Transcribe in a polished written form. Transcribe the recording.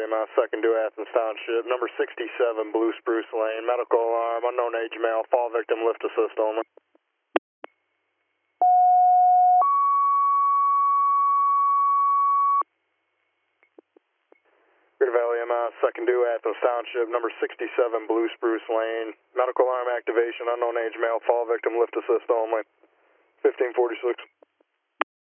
Valley, second to Athens Township, number 67 Blue Spruce Lane, medical alarm, unknown age male, fall victim, lift assist only. Greater Valley, second to Athens Township, number 67 Blue Spruce Lane, medical alarm activation, unknown age male, fall victim, lift assist only, 1546.